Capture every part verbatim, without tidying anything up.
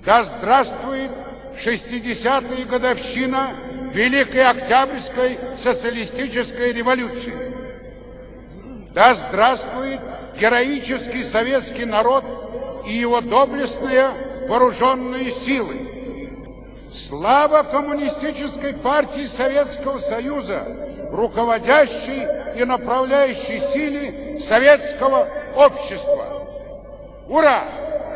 Да здравствует шестидесятая годовщина Великой Октябрьской социалистической революции! Да здравствует героический советский народ и его доблестные вооруженные силы! Слава Коммунистической партии Советского Союза, руководящей и направляющей силе советского общества! Ура!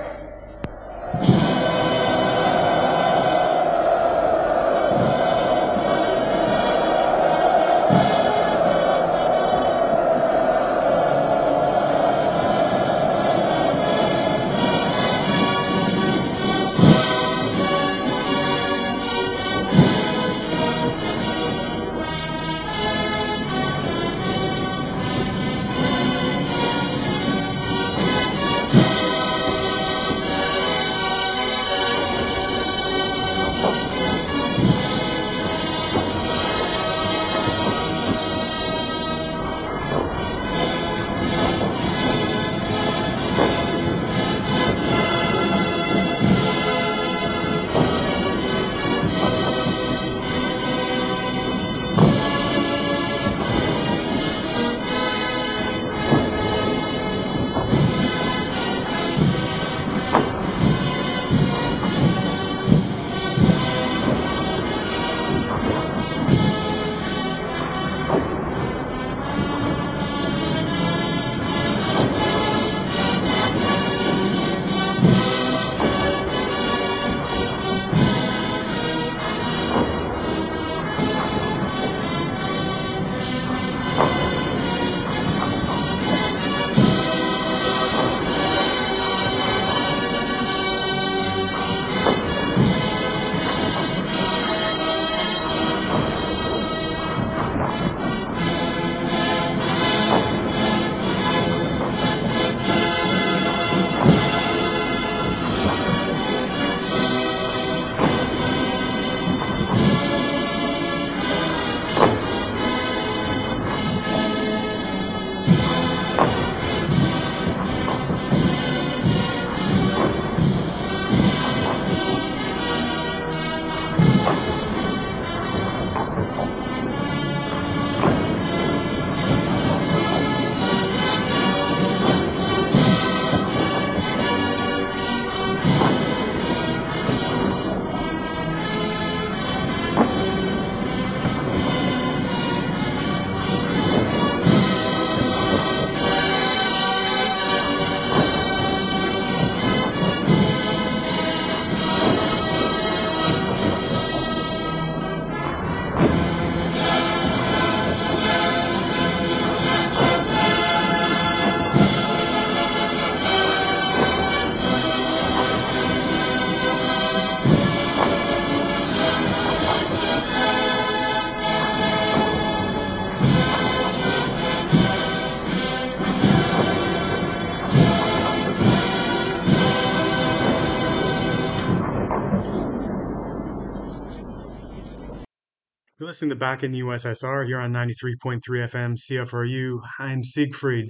You're listening to Back in the U S S R here on ninety-three point three F M C F R U. I'm Siegfried.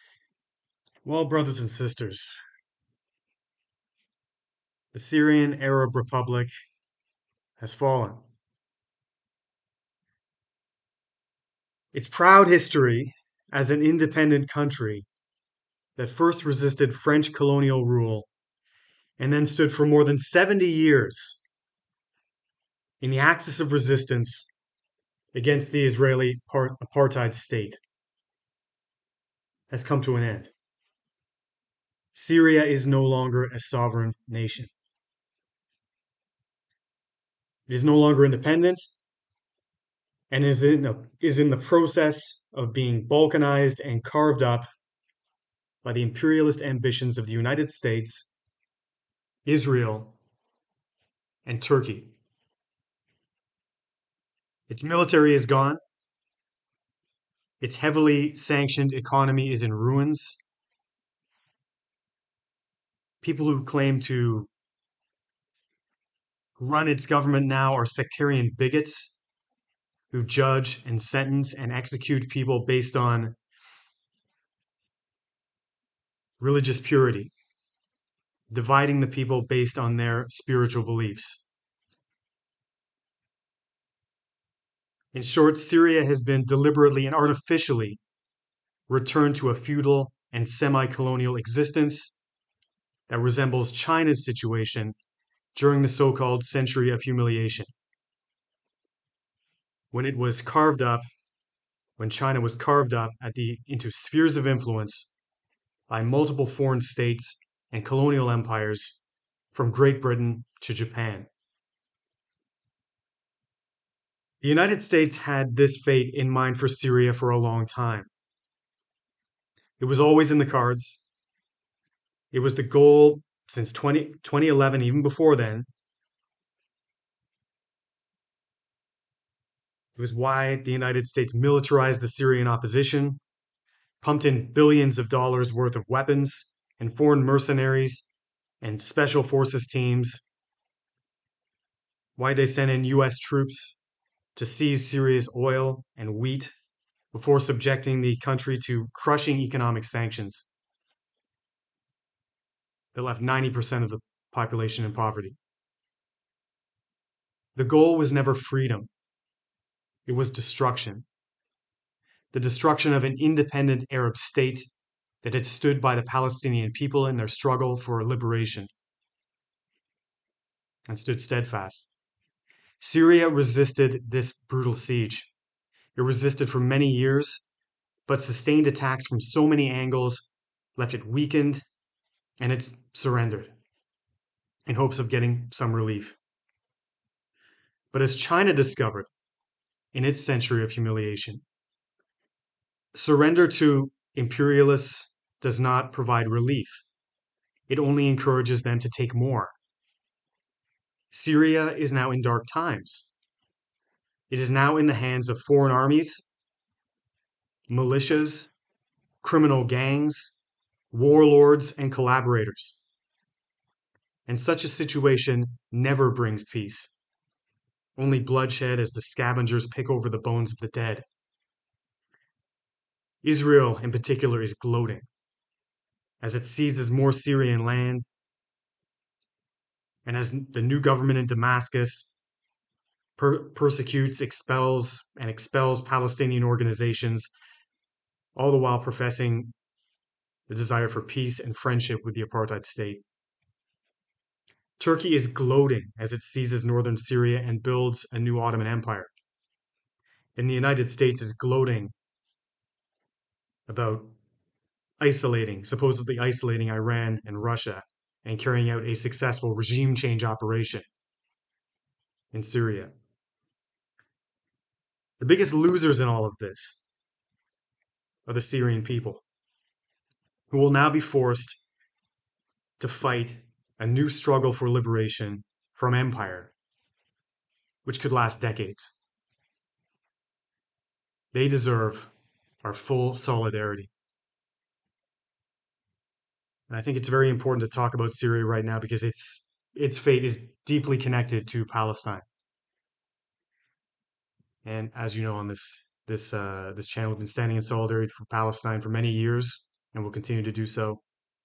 Well, brothers and sisters, the Syrian Arab Republic has fallen. Its proud history as an independent country that first resisted French colonial rule and then stood for more than seventy years in the axis of resistance against the Israeli apartheid state has come to an end. Syria is no longer a sovereign nation. It is no longer independent and is in, a, is in the process of being balkanized and carved up by the imperialist ambitions of the United States, Israel, and Turkey. Its military is gone. Its heavily sanctioned economy is in ruins. People who claim to run its government now are sectarian bigots who judge and sentence and execute people based on religious purity, dividing the people based on their spiritual beliefs. In short, Syria has been deliberately and artificially returned to a feudal and semi-colonial existence that resembles China's situation during the so-called Century of Humiliation, when it was carved up, when China was carved up at the, into spheres of influence by multiple foreign states and colonial empires from Great Britain to Japan. The United States had this fate in mind for Syria for a long time. It was always in the cards. It was the goal since twenty, twenty eleven, even before then. It was why the United States militarized the Syrian opposition, pumped in billions of dollars worth of weapons and foreign mercenaries and special forces teams, why they sent in U S troops to seize Syria's oil and wheat before subjecting the country to crushing economic sanctions that left ninety percent of the population in poverty. The goal was never freedom. It was destruction. The destruction of an independent Arab state that had stood by the Palestinian people in their struggle for liberation and stood steadfast. Syria resisted this brutal siege. It resisted for many years, but sustained attacks from so many angles left it weakened, and it surrendered in hopes of getting some relief. But as China discovered in its century of humiliation, surrender to imperialists does not provide relief. It only encourages them to take more. Syria is now in dark times. It is now in the hands of foreign armies, militias, criminal gangs, warlords, and collaborators. And such a situation never brings peace. Only bloodshed as the scavengers pick over the bones of the dead. Israel, in particular, is gloating as it seizes more Syrian land, and as the new government in Damascus per- persecutes, expels, and expels Palestinian organizations, all the while professing the desire for peace and friendship with the apartheid state. Turkey is gloating as it seizes northern Syria and builds a new Ottoman Empire. And the United States is gloating about isolating, supposedly isolating Iran and Russia and carrying out a successful regime change operation in Syria. The biggest losers in all of this are the Syrian people, who will now be forced to fight a new struggle for liberation from empire, which could last decades. They deserve our full solidarity. And I think it's very important to talk about Syria right now because its its fate is deeply connected to Palestine. And as you know, on this this uh, this channel, we've been standing in solidarity for Palestine for many years, and will continue to do so.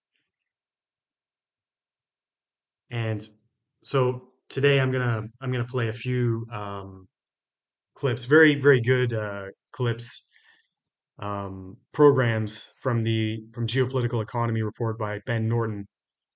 And so today, I'm gonna I'm gonna play a few um, clips, very very good uh, clips, um, programs from the from Geopolitical Economy report by Ben Norton.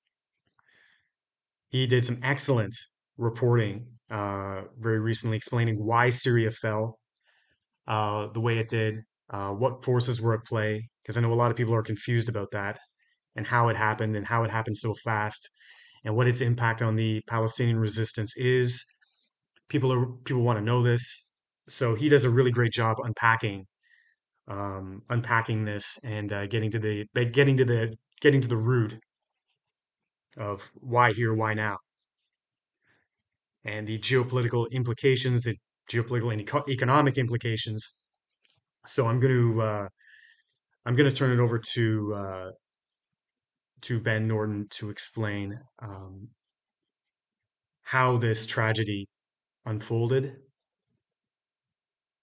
He did some excellent reporting uh, very recently, explaining why Syria fell uh, the way it did, uh, what forces were at play, because I know a lot of people are confused about that and how it happened and how it happened so fast and what its impact on the Palestinian resistance is. People are people want to know this, so he does a really great job unpacking um, unpacking this and uh, getting to the getting to the getting to the root of why here, why now, and the geopolitical implications, the geopolitical and eco- economic implications. So I'm going to uh, I'm going to turn it over to uh, to Ben Norton to explain um, how this tragedy unfolded.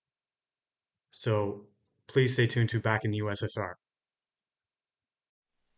So please stay tuned to Back in the U S S R.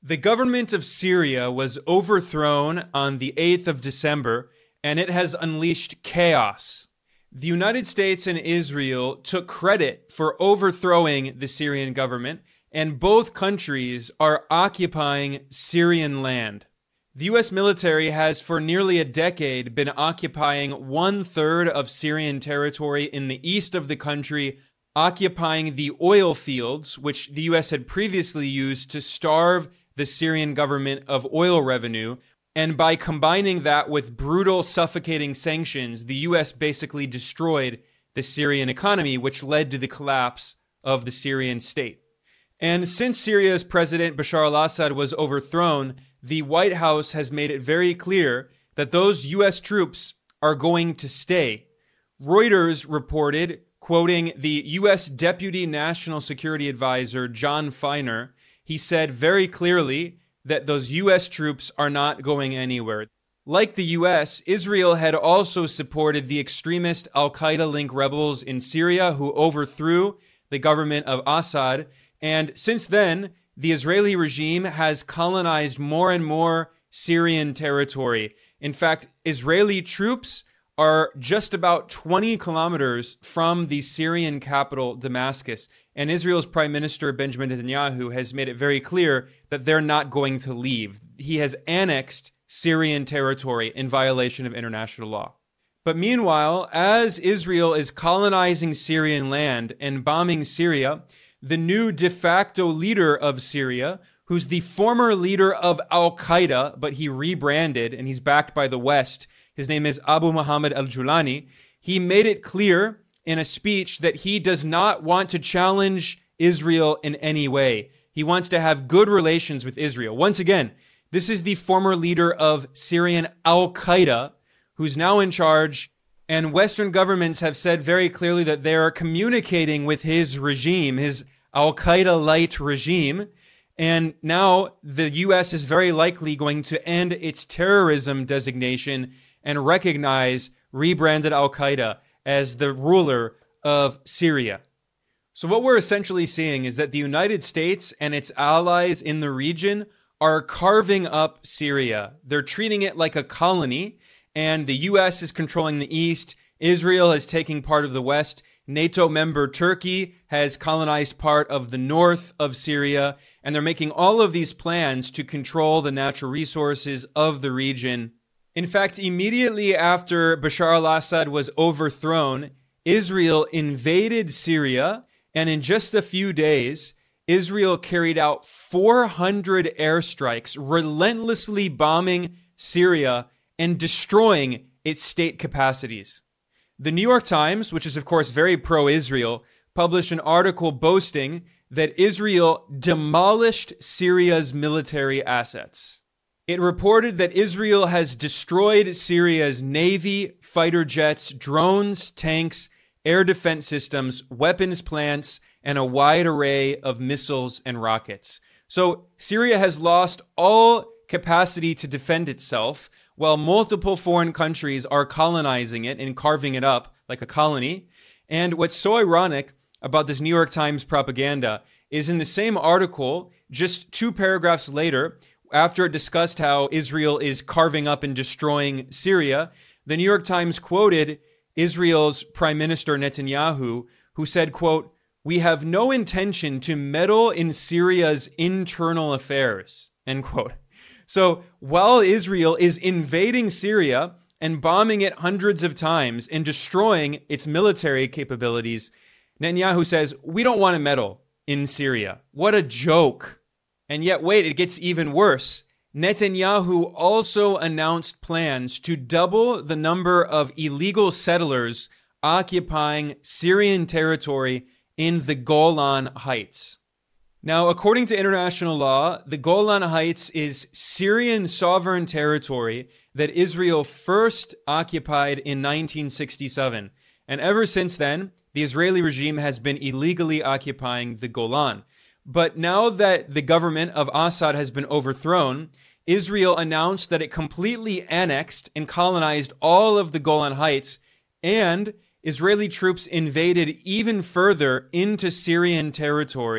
The government of Syria was overthrown on the eighth of December, and it has unleashed chaos. The United States and Israel took credit for overthrowing the Syrian government, and both countries are occupying Syrian land. The U S military has for nearly a decade been occupying one-third of Syrian territory in the east of the country, occupying the oil fields, which the U S had previously used to starve the Syrian government of oil revenue. And by combining that with brutal, suffocating sanctions, the U S basically destroyed the Syrian economy, which led to the collapse of the Syrian state. And since Syria's president Bashar al-Assad was overthrown, the White House has made it very clear that those U S troops are going to stay. Reuters reported, quoting the U S Deputy National Security Advisor John Feiner, he said very clearly that those U S troops are not going anywhere. Like the U S, Israel had also supported the extremist al-Qaeda-linked rebels in Syria who overthrew the government of Assad. And since then, the Israeli regime has colonized more and more Syrian territory. In fact, Israeli troops are just about twenty kilometers from the Syrian capital, Damascus. And Israel's Prime Minister Benjamin Netanyahu has made it very clear that they're not going to leave. He has annexed Syrian territory in violation of international law. But meanwhile, as Israel is colonizing Syrian land and bombing Syria, the new de facto leader of Syria, who's the former leader of al-Qaeda, but he rebranded and he's backed by the West, his name is Abu Muhammad al-Julani, he made it clear in a speech that he does not want to challenge Israel in any way. He wants to have good relations with Israel. Once again, this is the former leader of Syrian al-Qaeda, who's now in charge, and Western governments have said very clearly that they are communicating with his regime, his al-Qaeda-light regime, and now the U S is very likely going to end its terrorism designation and recognize rebranded al-Qaeda as the ruler of Syria. So what we're essentially seeing is that the United States and its allies in the region are carving up Syria. They're treating it like a colony, and the U S is controlling the east. Israel is taking part of the west. NATO member Turkey has colonized part of the north of Syria, and they're making all of these plans to control the natural resources of the region. In fact, immediately after Bashar al-Assad was overthrown, Israel invaded Syria, and in just a few days, Israel carried out four hundred airstrikes, relentlessly bombing Syria and destroying its state capacities. The New York Times, which is of course very pro-Israel, published an article boasting that Israel demolished Syria's military assets. It reported that Israel has destroyed Syria's navy, fighter jets, drones, tanks, air defense systems, weapons plants, and a wide array of missiles and rockets. So Syria has lost all capacity to defend itself, while multiple foreign countries are colonizing it and carving it up like a colony. And what's so ironic about this New York Times propaganda is in the same article, just two paragraphs later, after it discussed how Israel is carving up and destroying Syria, the New York Times quoted Israel's Prime Minister Netanyahu, who said, quote, "We have no intention to meddle in Syria's internal affairs," end quote. So while Israel is invading Syria and bombing it hundreds of times and destroying its military capabilities, Netanyahu says, we don't want to meddle in Syria. What a joke. And yet, wait, it gets even worse. Netanyahu also announced plans to double the number of illegal settlers occupying Syrian territory in the Golan Heights. Now, according to international law, the Golan Heights is Syrian sovereign territory that Israel first occupied in nineteen sixty-seven. And ever since then, the Israeli regime has been illegally occupying the Golan. But now that the government of Assad has been overthrown, Israel announced that it completely annexed and colonized all of the Golan Heights, and Israeli troops invaded even further into Syrian territory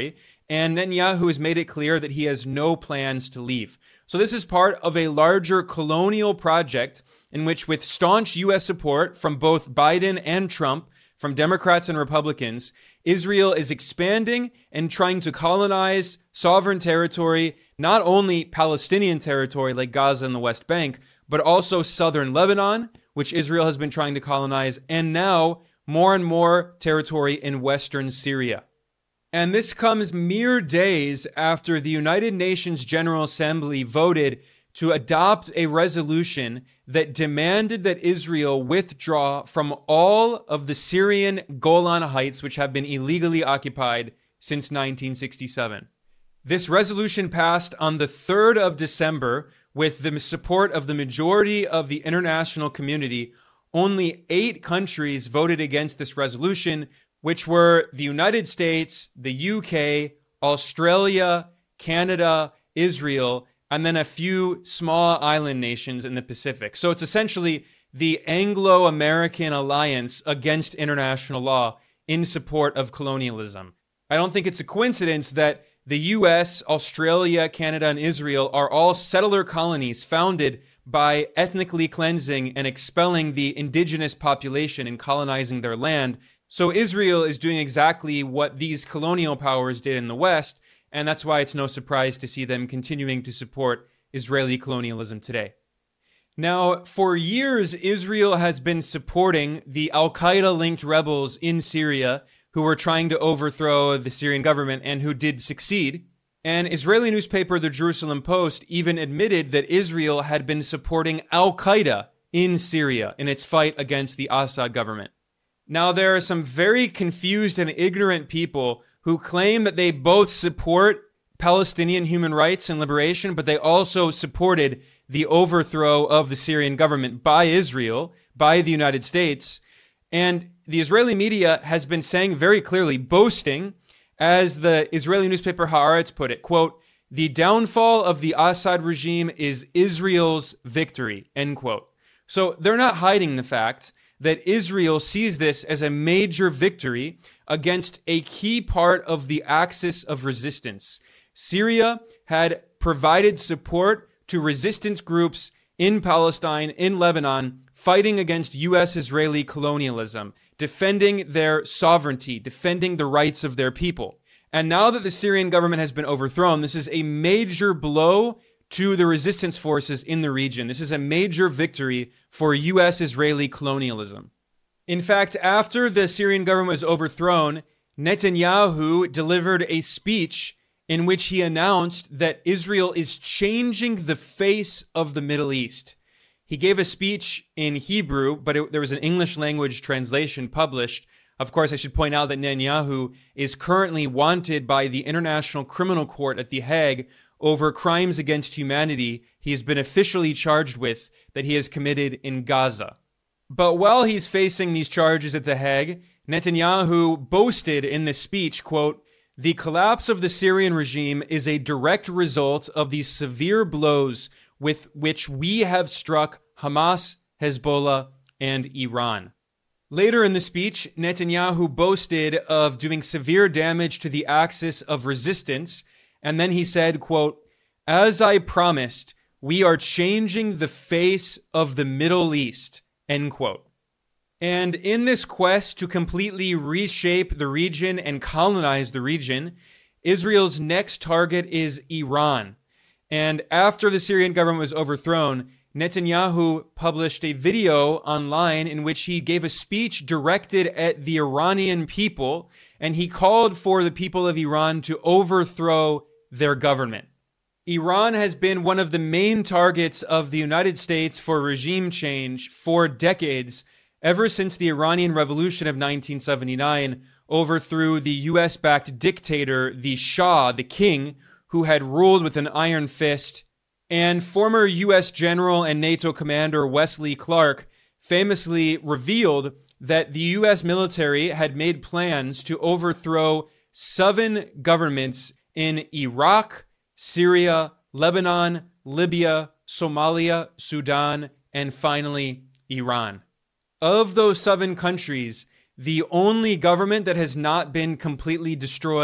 and Netanyahu has made it clear that he has no plans to leave. So this is part of a larger colonial project in which, with staunch U S support from both Biden and Trump, from Democrats and Republicans, Israel is expanding and trying to colonize sovereign territory, not only Palestinian territory like Gaza and the West Bank, but also southern Lebanon, which Israel has been trying to colonize, and now more and more territory in western Syria. And this comes mere days after the United Nations General Assembly voted to adopt a resolution that demanded that Israel withdraw from all of the Syrian Golan Heights, which have been illegally occupied since nineteen sixty-seven. This resolution passed on the third of December with the support of the majority of the international community. Only eight countries voted against this resolution, which were the United States, the U K, Australia, Canada, Israel, and then a few small island nations in the Pacific. So it's essentially the Anglo-American alliance against international law in support of colonialism. I don't think it's a coincidence that the U S, Australia, Canada, and Israel are all settler colonies founded by ethnically cleansing and expelling the indigenous population and colonizing their land. So Israel is doing exactly what these colonial powers did in the West, and that's why it's no surprise to see them continuing to support Israeli colonialism today. Now, for years, Israel has been supporting the Al-Qaeda-linked rebels in Syria who were trying to overthrow the Syrian government and who did succeed. An Israeli newspaper, the Jerusalem Post, even admitted that Israel had been supporting Al-Qaeda in Syria in its fight against the Assad government. Now, there are some very confused and ignorant people who claim that they both support Palestinian human rights and liberation, but they also supported the overthrow of the Syrian government by Israel, by the United States. And the Israeli media has been saying very clearly, boasting, as the Israeli newspaper Haaretz put it, quote, "The downfall of the Assad regime is Israel's victory," end quote. So they're not hiding the fact that Israel sees this as a major victory against a key part of the axis of resistance. Syria had provided support to resistance groups in Palestine, in Lebanon, fighting against U S-Israeli colonialism, defending their sovereignty, defending the rights of their people. And now that the Syrian government has been overthrown, this is a major blow to the resistance forces in the region. This is a major victory for U S-Israeli colonialism. In fact, after the Syrian government was overthrown, Netanyahu delivered a speech in which he announced that Israel is changing the face of the Middle East. He gave a speech in Hebrew, but it, there was an English language translation published. Of course, I should point out that Netanyahu is currently wanted by the International Criminal Court at The Hague over crimes against humanity he has been officially charged with that he has committed in Gaza. But while he's facing these charges at The Hague, Netanyahu boasted in this speech, quote, "The collapse of the Syrian regime is a direct result of the severe blows with which we have struck Hamas, Hezbollah, and Iran." Later in the speech, Netanyahu boasted of doing severe damage to the axis of resistance, and then he said, quote, "As I promised, we are changing the face of the Middle East," end quote. And in this quest to completely reshape the region and colonize the region, Israel's next target is Iran. And after the Syrian government was overthrown, Netanyahu published a video online in which he gave a speech directed at the Iranian people, and he called for the people of Iran to overthrow their government. Iran has been one of the main targets of the United States for regime change for decades, ever since the Iranian Revolution of nineteen seventy-nine overthrew the U S-backed dictator, the Shah, the king, who had ruled with an iron fist. And former U S General and NATO Commander Wesley Clark famously revealed that the U S military had made plans to overthrow seven governments in Iraq, Syria, Lebanon, Libya, Somalia, Sudan, and finally, Iran. Of those seven countries, the only government that has not been completely destroyed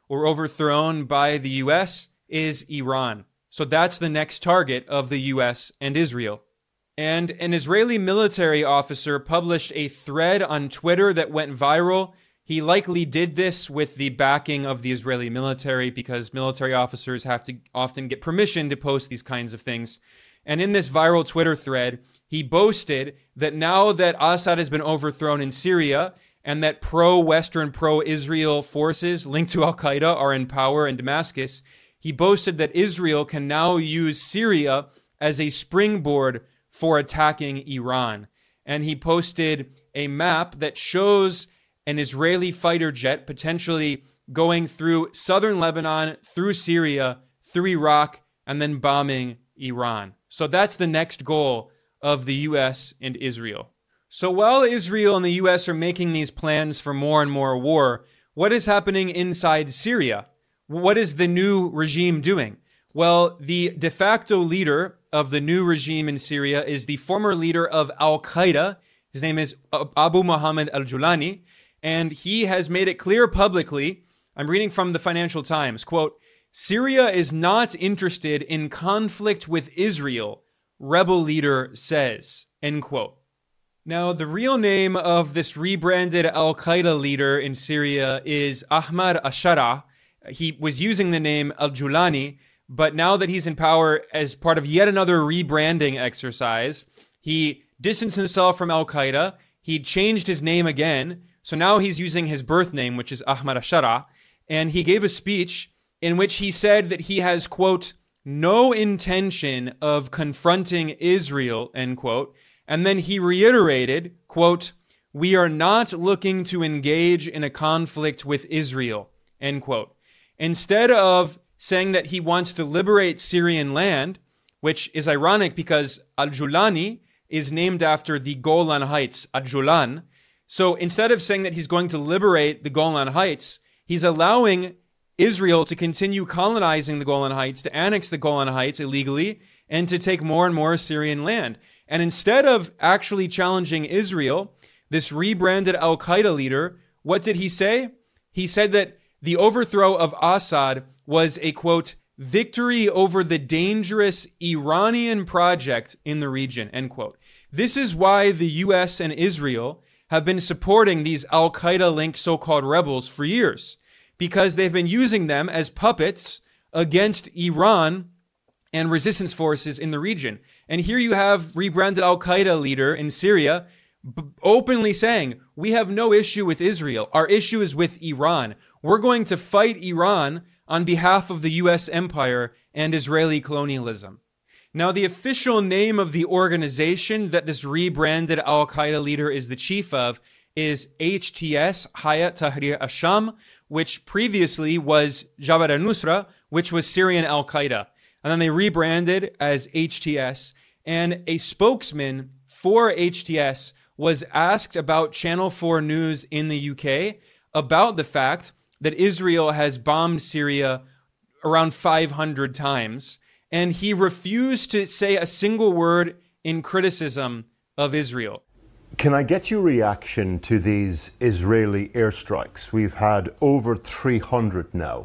or overthrown by the U S is Iran. So that's the next target of the U S and Israel. And an Israeli military officer published a thread on Twitter that went viral. He likely did this with the backing of the Israeli military because military officers have to often get permission to post these kinds of things. And in this viral Twitter thread, he boasted that now that Assad has been overthrown in Syria and that pro-Western, pro-Israel forces linked to Al-Qaeda are in power in Damascus, he boasted that Israel can now use Syria as a springboard for attacking Iran. And he posted a map that shows an Israeli fighter jet potentially going through southern Lebanon, through Syria, through Iraq, and then bombing Iran. So that's the next goal of the U S and Israel. So while Israel and the U S are making these plans for more and more war, what is happening inside Syria? What is the new regime doing? Well, the de facto leader of the new regime in Syria is the former leader of Al-Qaeda. His name is Abu Muhammad al-Julani, and he has made it clear publicly, I'm reading from the Financial Times, quote, "Syria is not interested in conflict with Israel," rebel leader says, end quote. Now, the real name of this rebranded Al-Qaeda leader in Syria is Ahmad Ashara. He was using the name al-Julani, but now that he's in power as part of yet another rebranding exercise, he distanced himself from Al-Qaeda. He changed his name again. So now he's using his birth name, which is Ahmad Ashara. And he gave a speech in which he said that he has, quote, no intention of confronting Israel, end quote. And then he reiterated, quote, we are not looking to engage in a conflict with Israel, end quote. Instead of saying that he wants to liberate Syrian land, which is ironic because al-Julani is named after the Golan Heights, al-Julan. So instead of saying that he's going to liberate the Golan Heights, he's allowing Israel to continue colonizing the Golan Heights, to annex the Golan Heights illegally, and to take more and more Syrian land. And instead of actually challenging Israel, this rebranded Al-Qaeda leader, what did he say? He said that the overthrow of Assad was a, quote, victory over the dangerous Iranian project in the region, end quote. This is why the U S and Israel have been supporting these Al-Qaeda-linked so-called rebels for years, because they've been using them as puppets against Iran and resistance forces in the region. And here you have rebranded Al-Qaeda leader in Syria b- openly saying, we have no issue with Israel. Our issue is with Iran. We're going to fight Iran on behalf of the U S empire and Israeli colonialism. Now, the official name of the organization that this rebranded Al-Qaeda leader is the chief of is H T S, Hayat Tahrir al-Sham, which previously was Jabhat al-Nusra, which was Syrian Al-Qaeda. And then they rebranded as H T S. And a spokesman for H T S was asked about Channel four News in the U K about the fact that Israel has bombed Syria around five hundred times. And he refused to say a single word in criticism of Israel. Can I get your reaction to these Israeli airstrikes? We've had over three hundred now.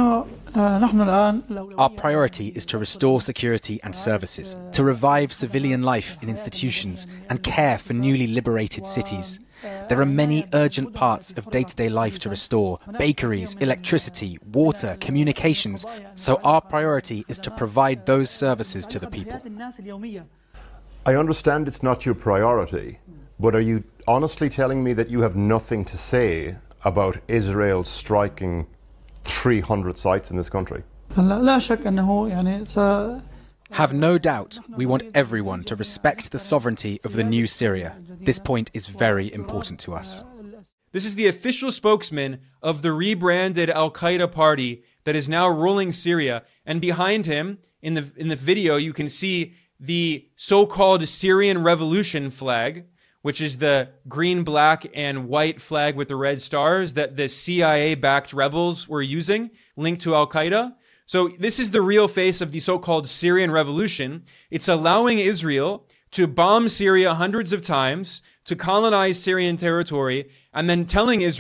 Our priority is to restore security and services, to revive civilian life in institutions and care for newly liberated cities. There are many urgent parts of day-to-day life to restore: bakeries, electricity, water, communications. So our priority is to provide those services to the people. I understand it's not your priority, but are you honestly telling me that you have nothing to say about Israel striking three hundred sites in this country? Have no doubt, we want everyone to respect the sovereignty of the new Syria. This point is very important to us. This is the official spokesman of the rebranded Al-Qaeda party that is now ruling Syria. And behind him, in the in the video, you can see the so-called Syrian Revolution flag, which is the green, black, and white flag with the red stars that the C I A-backed rebels were using, linked to Al-Qaeda. So this is the real face of the so-called Syrian Revolution. It's allowing Israel to bomb Syria hundreds of times, to colonize Syrian territory, and then telling Israel,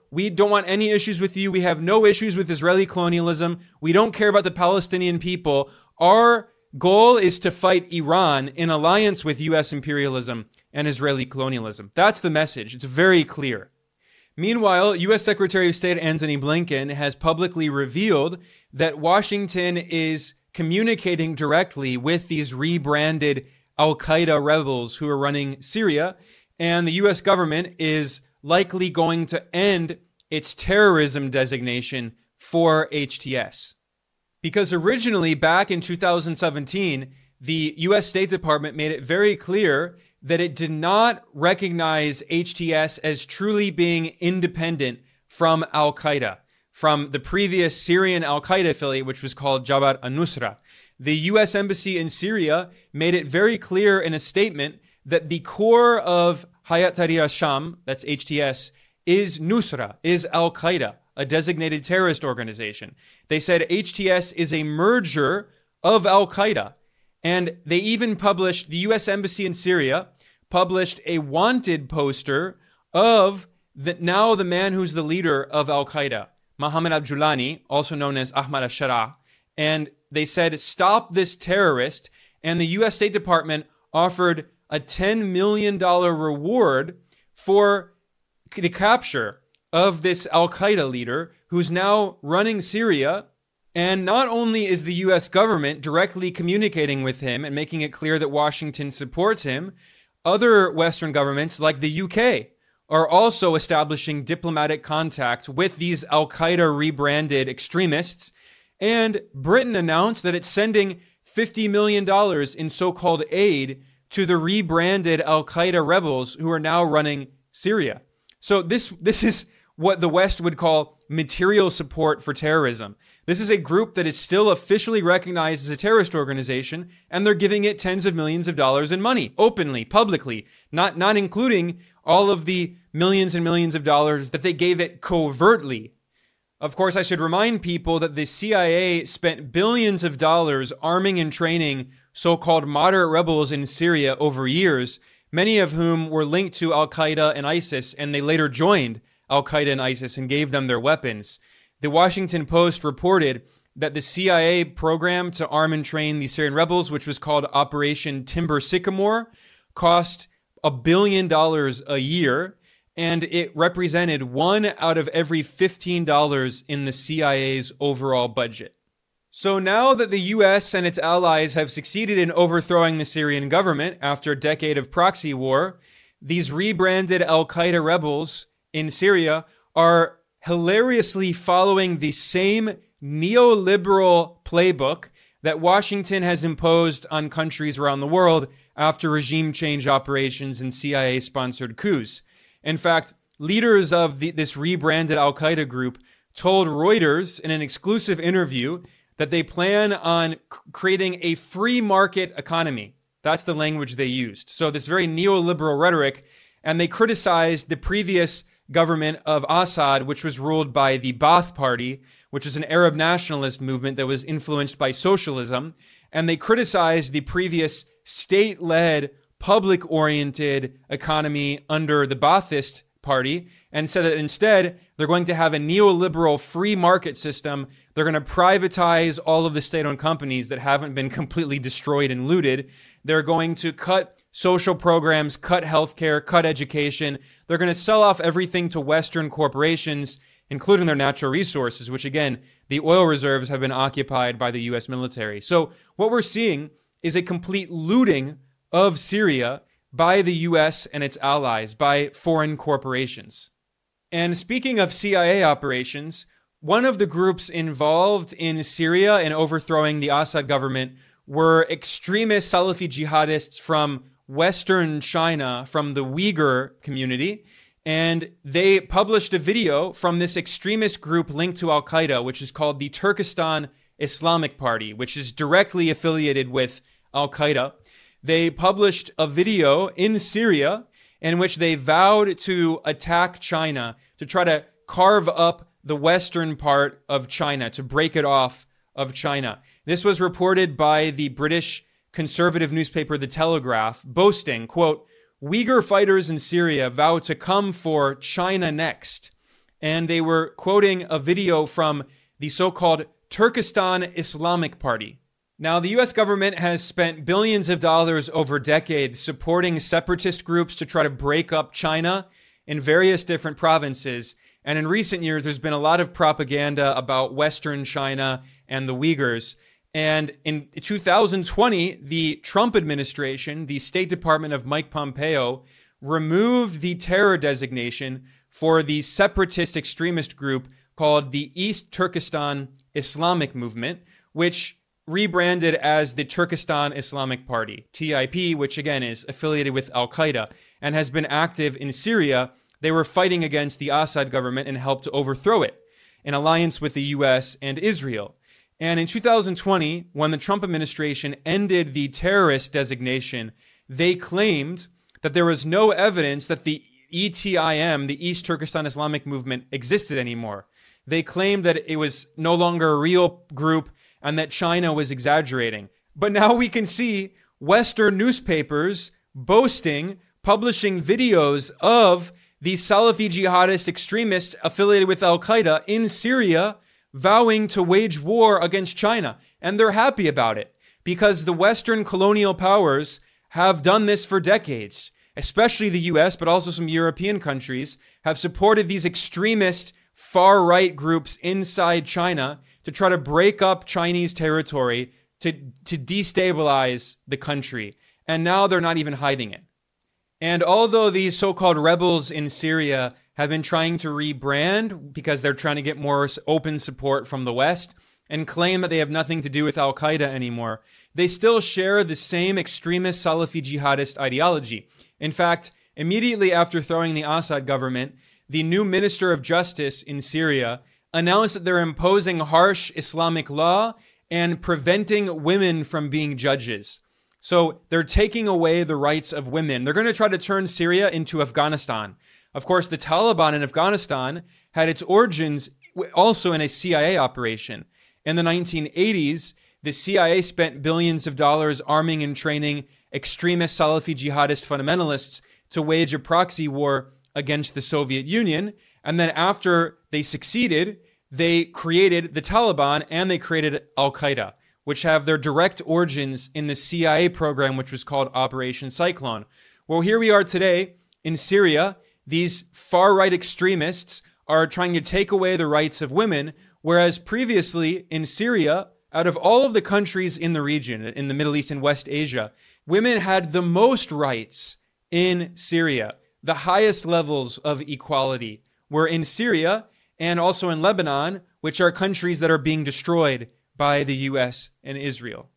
we don't want any issues with you. We have no issues with Israeli colonialism. We don't care about the Palestinian people. Our goal is to fight Iran in alliance with U S imperialism and Israeli colonialism. That's the message. It's very clear. Meanwhile, U S Secretary of State Antony Blinken has publicly revealed that Washington is communicating directly with these rebranded Al-Qaeda rebels who are running Syria, and the U S government is likely going to end its terrorism designation for H T S. Because originally, back in two thousand seventeen, the U S State Department made it very clear that it did not recognize H T S as truly being independent from Al-Qaeda, from the previous Syrian Al-Qaeda affiliate, which was called Jabhat al-Nusra. The U S Embassy in Syria made it very clear in a statement that the core of Hayat Tahrir al-Sham, that's H T S, is Nusra, is Al-Qaeda, a designated terrorist organization. They said H T S is a merger of Al-Qaeda. And they even published, the U S Embassy in Syria published a wanted poster of the, now the man who's the leader of Al-Qaeda, Mohammed al-Julani, also known as Ahmad al-Sharaa. And they said, stop this terrorist. And the U S State Department offered a ten million dollars reward for the capture of this Al-Qaeda leader who's now running Syria. And not only is the U S government directly communicating with him and making it clear that Washington supports him, other Western governments like the U K are also establishing diplomatic contact with these Al-Qaeda rebranded extremists. And Britain announced that it's sending fifty million dollars in so-called aid to the rebranded Al-Qaeda rebels who are now running Syria. So this, this is what the West would call material support for terrorism. This is a group that is still officially recognized as a terrorist organization, and they're giving it tens of millions of dollars in money, openly, publicly, not, not including all of the millions and millions of dollars that they gave it covertly. Of course, I should remind people that the C I A spent billions of dollars arming and training so-called moderate rebels in Syria over years, many of whom were linked to Al-Qaeda and ISIS, and they later joined Al-Qaeda and ISIS and gave them their weapons. The Washington Post reported that the C I A program to arm and train the Syrian rebels, which was called Operation Timber Sycamore, cost a billion dollars a year, and it represented one out of every fifteen dollars in the C I A's overall budget. So now that the U S and its allies have succeeded in overthrowing the Syrian government after a decade of proxy war, these rebranded Al-Qaeda rebels in Syria are hilariously following the same neoliberal playbook that Washington has imposed on countries around the world after regime change operations and C I A-sponsored coups. In fact, leaders of the, this rebranded Al-Qaeda group told Reuters in an exclusive interview that they plan on c- creating a free market economy. That's the language they used. So this very neoliberal rhetoric, and they criticized the previous government of Assad, which was ruled by the Ba'ath Party, which is an Arab nationalist movement that was influenced by socialism. And they criticized the previous state-led, public-oriented economy under the Ba'athist Party and said that instead they're going to have a neoliberal free market system. They're going to privatize all of the state-owned companies that haven't been completely destroyed and looted. They're going to cut social programs, cut healthcare, cut education. They're going to sell off everything to Western corporations, including their natural resources, which again, the oil reserves have been occupied by the U S military. So what we're seeing is a complete looting of Syria by the U S and its allies, by foreign corporations. And speaking of C I A operations, one of the groups involved in Syria in overthrowing the Assad government were extremist Salafi jihadists from Western China, from the Uyghur community. And they published a video from this extremist group linked to Al-Qaeda, which is called the Turkestan Islamic Party, which is directly affiliated with Al-Qaeda. They published a video in Syria in which they vowed to attack China, to try to carve up the western part of China, to break it off of China. This was reported by the British conservative newspaper The Telegraph, boasting, quote, "Uyghur fighters in Syria vow to come for China next." and they were quoting a video from the so-called Turkestan Islamic Party. Now, the U S government has spent billions of dollars over decades supporting separatist groups to try to break up China in various different provinces. And in recent years, there's been a lot of propaganda about Western China and the Uyghurs. And in two thousand twenty, the Trump administration, the State Department of Mike Pompeo, removed the terror designation for the separatist extremist group called the East Turkestan Islamic Movement, which rebranded as the Turkestan Islamic Party, T I P, which again is affiliated with Al-Qaeda and has been active in Syria. They were fighting against the Assad government and helped to overthrow it in alliance with the U S and Israel. And in two thousand twenty, when the Trump administration ended the terrorist designation, they claimed that there was no evidence that the E T I M, the East Turkestan Islamic Movement, existed anymore. They claimed that it was no longer a real group and that China was exaggerating. But now we can see Western newspapers boasting, publishing videos of these Salafi jihadist extremists affiliated with Al-Qaeda in Syria vowing to wage war against China. And they're happy about it because the Western colonial powers have done this for decades, especially the U S, but also some European countries have supported these extremist far-right groups inside China to try to break up Chinese territory, to, to destabilize the country. And now they're not even hiding it. And although these so-called rebels in Syria have been trying to rebrand because they're trying to get more open support from the West and claim that they have nothing to do with Al-Qaeda anymore, they still share the same extremist Salafi jihadist ideology. In fact, immediately after throwing the Assad government, the new Minister of Justice in Syria announced that they're imposing harsh Islamic law and preventing women from being judges. So they're taking away the rights of women. They're going to try to turn Syria into Afghanistan. Of course, the Taliban in Afghanistan had its origins also in a C I A operation. In the nineteen eighties, the C I A spent billions of dollars arming and training extremist Salafi jihadist fundamentalists to wage a proxy war against the Soviet Union. And then after they succeeded, they created the Taliban and they created Al-Qaeda, which have their direct origins in the C I A program, which was called Operation Cyclone. Well, here we are today in Syria. These far-right extremists are trying to take away the rights of women, whereas previously in Syria, out of all of the countries in the region, in the Middle East and West Asia, women had the most rights in Syria. The highest levels of equality were in Syria and also in Lebanon, which are countries that are being destroyed by the U S and Israel.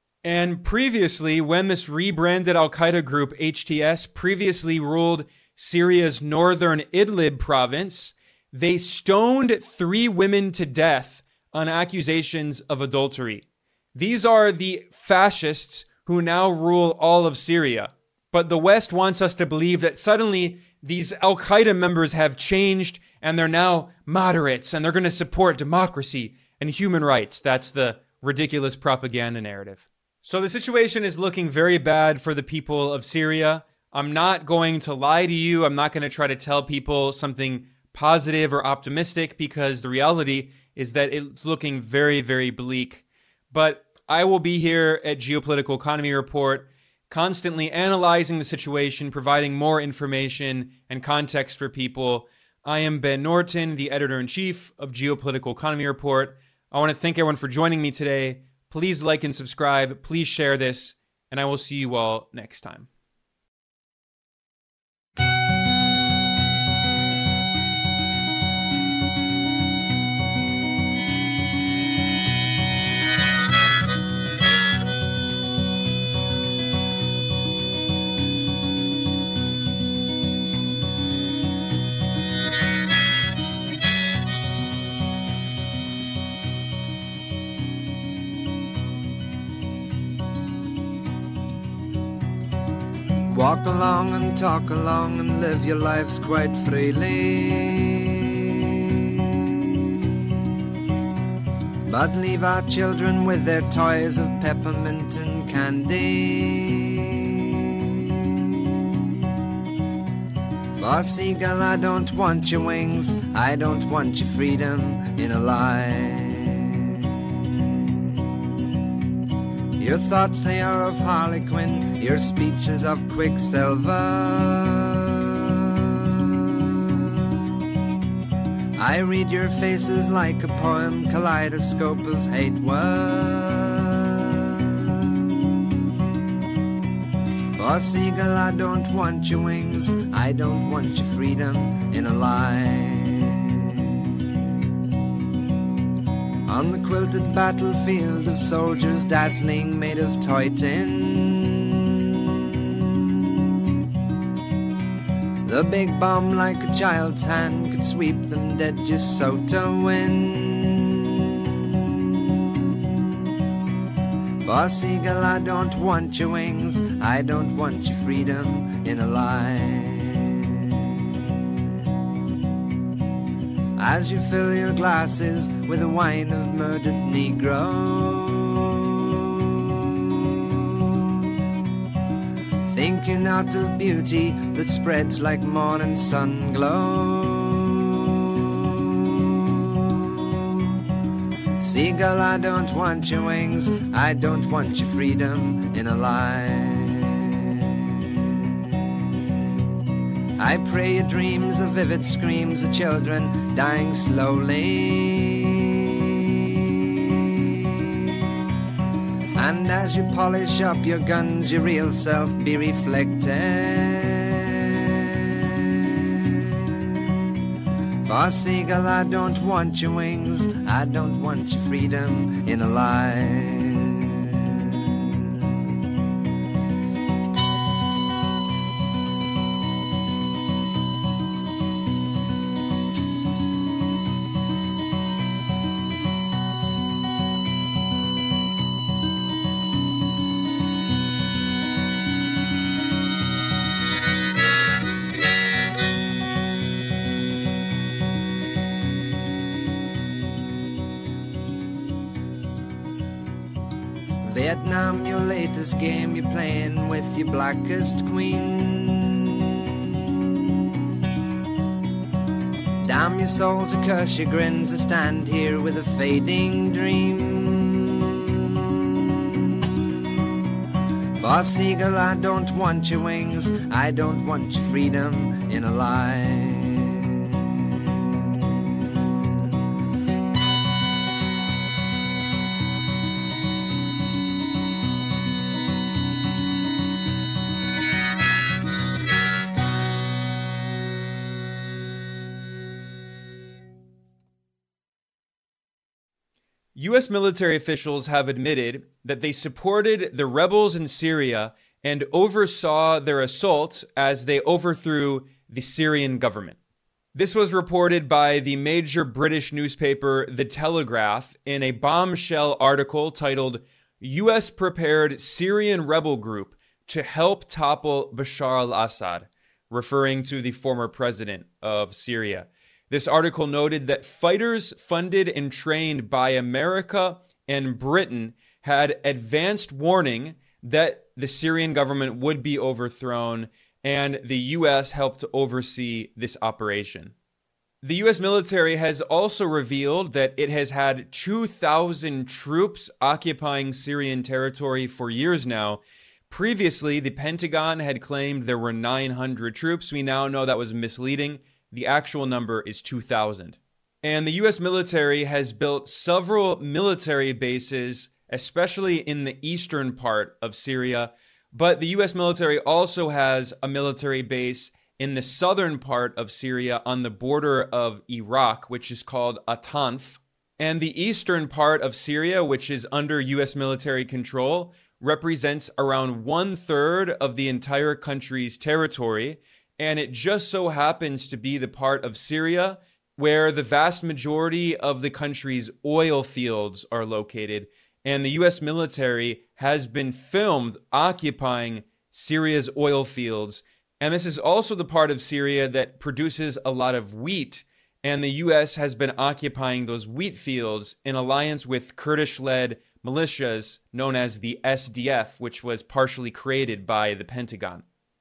And previously, when this rebranded Al-Qaeda group, H T S, previously ruled Syria's northern Idlib province, they stoned three women to death on accusations of adultery. These are the fascists who now rule all of Syria. But the West wants us to believe that suddenly these Al-Qaeda members have changed and they're now moderates and they're going to support democracy and human rights. That's the ridiculous propaganda narrative. So the situation is looking very bad for the people of Syria. I'm not going to lie to you. I'm not going to try to tell people something positive or optimistic because the reality is that it's looking very, very bleak. But I will be here at Geopolitical Economy Report constantly analyzing the situation, providing more information and context for people. I am Ben Norton, the editor-in-chief of Geopolitical Economy Report. I want to thank everyone for joining me today. Please like and subscribe. Please share this, and I will see you all next time. Walk along and talk along and live your lives quite freely, but leave our children with their toys of peppermint and candy. For seagull, I don't want your wings, I don't want your freedom in a lie. Your thoughts, they are of Harlequin, your speech is of Quicksilver. I read your faces like a poem, kaleidoscope of hate words. For seagull, I don't want your wings, I don't want your freedom in a lie. On the quilted battlefield of soldiers dazzling made of toy tin, the big bomb like a child's hand could sweep them dead just so to win. For seagull, I don't want your wings, I don't want your freedom in a lie. As you fill your glasses with the wine of murdered Negro, thinking not of beauty that spreads like morning sun glow. Seagull, I don't want your wings, I don't want your freedom in a lie. I pray your dreams of vivid screams of children dying slowly. And as you polish up your guns, your real self be reflected. For seagull, I don't want your wings, I don't want your freedom in a lie. Vietnam, your latest game, you're playing with your blackest queen. Damn your souls, a curse your grins, I stand here with a fading dream. For seagull, I don't want your wings, I don't want your freedom in a lie. U S military officials have admitted that they supported the rebels in Syria and oversaw their assault as they overthrew the Syrian government. This was reported by the major British newspaper The Telegraph in a bombshell article titled "U S Prepared Syrian Rebel Group to Help Topple Bashar al-Assad," referring to the former president of Syria. This article noted that fighters funded and trained by America and Britain had advanced warning that the Syrian government would be overthrown, and the U S helped to oversee this operation. The U S military has also revealed that it has had two thousand troops occupying Syrian territory for years now. Previously, the Pentagon had claimed there were nine hundred troops. We now know that was misleading. The actual number is two thousand. And the U S military has built several military bases, especially in the eastern part of Syria. But the U S military also has a military base in the southern part of Syria on the border of Iraq, which is called Atanf. And the eastern part of Syria, which is under U S military control, represents around one third of the entire country's territory. And it just so happens to be the part of Syria where the vast majority of the country's oil fields are located. And the U S military has been filmed occupying Syria's oil fields. And this is also the part of Syria that produces a lot of wheat. And the U S has been occupying those wheat fields in alliance with Kurdish-led militias known as the S D F, which was partially created by the Pentagon.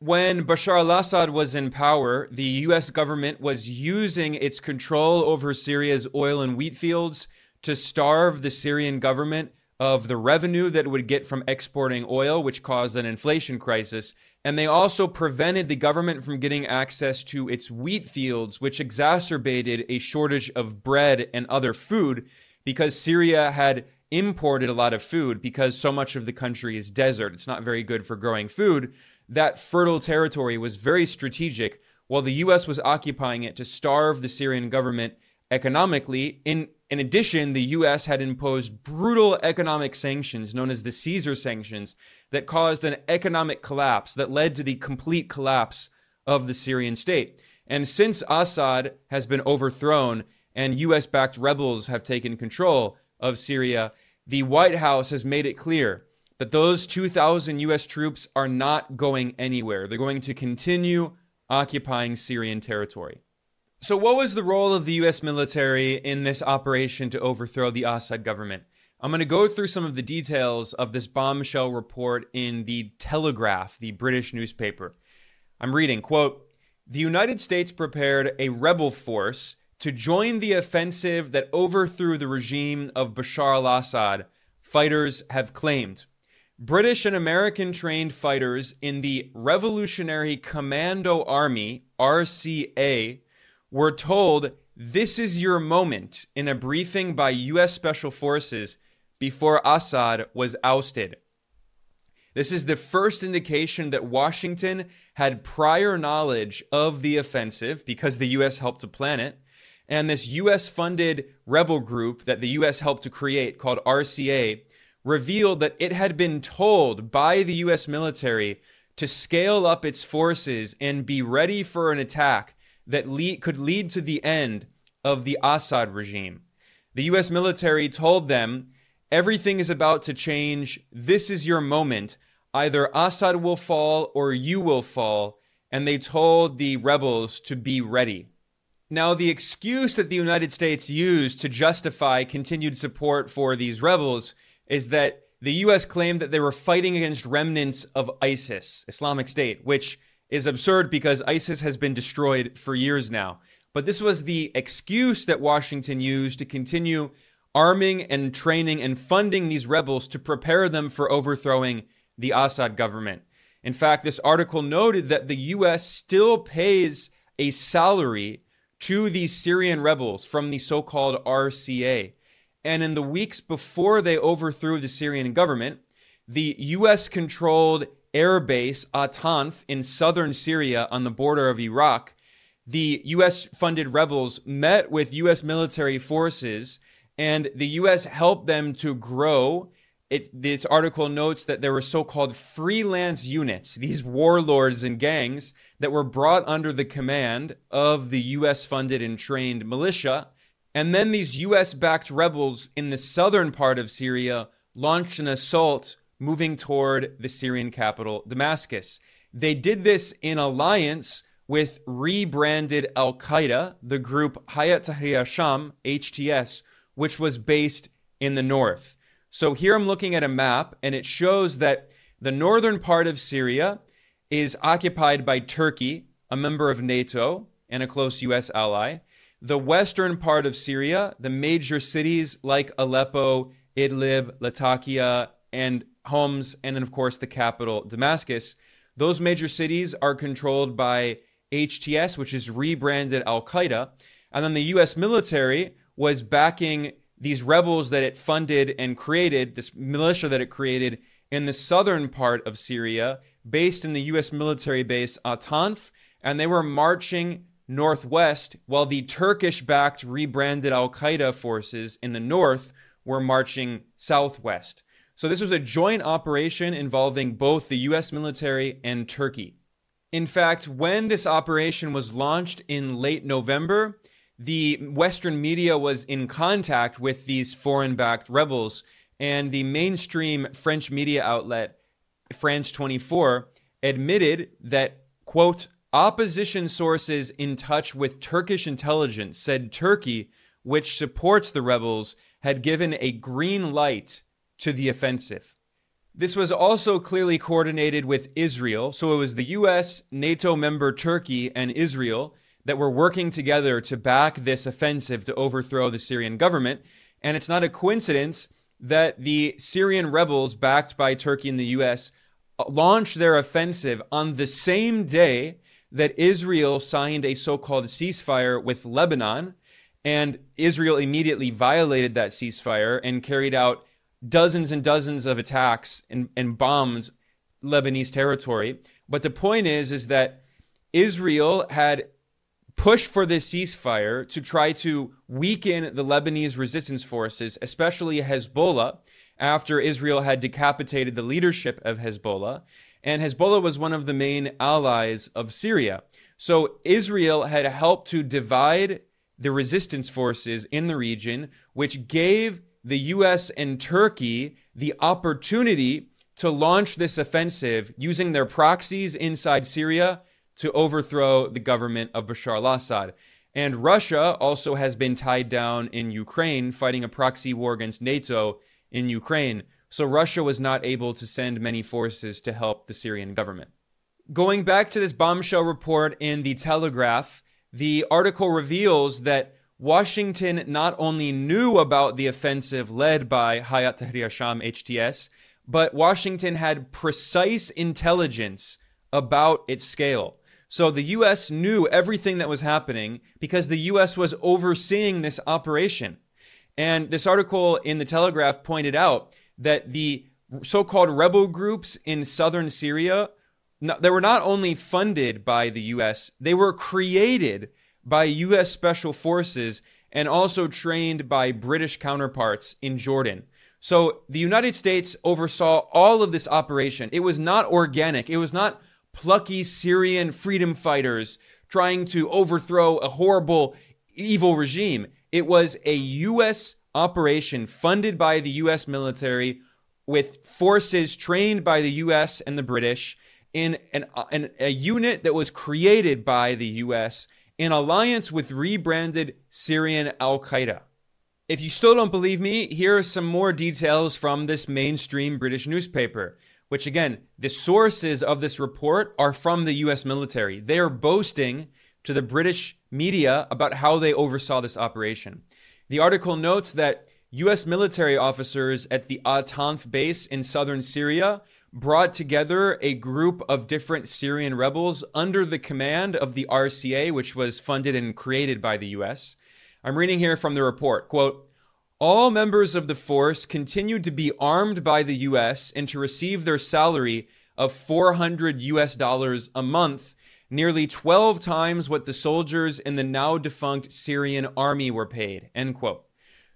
When Bashar al-Assad was in power, the U S government was using its control over Syria's oil and wheat fields to starve the Syrian government of the revenue that it would get from exporting oil, which caused an inflation crisis. And they also prevented the government from getting access to its wheat fields, which exacerbated a shortage of bread and other food because Syria had imported a lot of food because so much of the country is desert. It's not very good for growing food. That fertile territory was very strategic while the U S was occupying it to starve the Syrian government economically. In, in addition, the U S had imposed brutal economic sanctions known as the Caesar sanctions that caused an economic collapse that led to the complete collapse of the Syrian state. And since Assad has been overthrown and U S-backed rebels have taken control of Syria, the White House has made it clear that those two thousand U S troops are not going anywhere. They're going to continue occupying Syrian territory. So what was the role of the U S military in this operation to overthrow the Assad government? I'm going to go through some of the details of this bombshell report in the Telegraph, the British newspaper. I'm reading, quote, "The United States prepared a rebel force to join the offensive that overthrew the regime of Bashar al-Assad, fighters have claimed. British and American trained fighters in the Revolutionary Commando Army, R C A, were told, 'This is your moment,' in a briefing by U S Special Forces before Assad was ousted. This is the first indication that Washington had prior knowledge of the offensive because the U S helped to plan it. And this U S-funded rebel group that the U S helped to create, called R C A, revealed that it had been told by the U S military to scale up its forces and be ready for an attack that lead, could lead to the end of the Assad regime. The U S military told them, 'Everything is about to change. This is your moment. Either Assad will fall or you will fall.' And they told the rebels to be ready." Now, the excuse that the United States used to justify continued support for these rebels is that the U S claimed that they were fighting against remnants of ISIS, Islamic State, which is absurd because ISIS has been destroyed for years now. But this was the excuse that Washington used to continue arming and training and funding these rebels to prepare them for overthrowing the Assad government. In fact, this article noted that the U S still pays a salary to these Syrian rebels from the so-called R C A. And in the weeks before they overthrew the Syrian government, the U S-controlled air base Atanf in southern Syria on the border of Iraq, the U S-funded rebels met with U S military forces, and the U S helped them to grow. It, this article notes that there were so-called freelance units, these warlords and gangs that were brought under the command of the U S-funded and trained militia. And then these U S-backed rebels in the southern part of Syria launched an assault moving toward the Syrian capital, Damascus. They did this in alliance with rebranded Al-Qaeda, the group Hayat Tahrir al-Sham, H T S, which was based in the north. So here I'm looking at a map, and it shows that the northern part of Syria is occupied by Turkey, a member of NATO and a close U S ally. The western part of Syria, the major cities like Aleppo, Idlib, Latakia, and Homs, and then of course the capital, Damascus, those major cities are controlled by H T S, which is rebranded Al-Qaeda. And then the U S military was backing these rebels that it funded and created, this militia that it created in the southern part of Syria, based in the U S military base Atanf, and they were marching northwest, while the Turkish-backed rebranded Al-Qaeda forces in the north were marching southwest. So this was a joint operation involving both the U S military and Turkey. In fact, when this operation was launched in late November, the Western media was in contact with these foreign-backed rebels, and the mainstream French media outlet, France twenty-four, admitted that, quote, "Opposition sources in touch with Turkish intelligence said Turkey, which supports the rebels, had given a green light to the offensive." This was also clearly coordinated with Israel. So it was the U S, NATO member Turkey, and Israel that were working together to back this offensive to overthrow the Syrian government. And it's not a coincidence that the Syrian rebels, backed by Turkey and the U S, launched their offensive on the same day that Israel signed a so-called ceasefire with Lebanon. And Israel immediately violated that ceasefire and carried out dozens and dozens of attacks and, and bombed Lebanese territory. But the point is, is that Israel had pushed for this ceasefire to try to weaken the Lebanese resistance forces, especially Hezbollah, after Israel had decapitated the leadership of Hezbollah. And Hezbollah was one of the main allies of Syria. So Israel had helped to divide the resistance forces in the region, which gave the U S and Turkey the opportunity to launch this offensive using their proxies inside Syria to overthrow the government of Bashar al-Assad. And Russia also has been tied down in Ukraine, fighting a proxy war against NATO in Ukraine. So Russia was not able to send many forces to help the Syrian government. Going back to this bombshell report in The Telegraph, the article reveals that Washington not only knew about the offensive led by Hayat Tahrir al-Sham, H T S, but Washington had precise intelligence about its scale. So the U S knew everything that was happening because the U S was overseeing this operation. And this article in The Telegraph pointed out that the so-called rebel groups in southern Syria, they were not only funded by the U S, they were created by U S special forces and also trained by British counterparts in Jordan. So the United States oversaw all of this operation. It was not organic. It was not plucky Syrian freedom fighters trying to overthrow a horrible, evil regime. It was a U S operation funded by the U S military with forces trained by the U S and the British in an, an, a unit that was created by the U S in alliance with rebranded Syrian Al-Qaeda. If you still don't believe me, here are some more details from this mainstream British newspaper, which again, the sources of this report are from the U S military. They are boasting to the British media about how they oversaw this operation. The article notes that U S military officers at the Atanf base in southern Syria brought together a group of different Syrian rebels under the command of the R C A, which was funded and created by the U S. I'm reading here from the report, quote, "All members of the force continued to be armed by the U S and to receive their salary of four hundred U S dollars a month, nearly twelve times what the soldiers in the now defunct Syrian army were paid," end quote.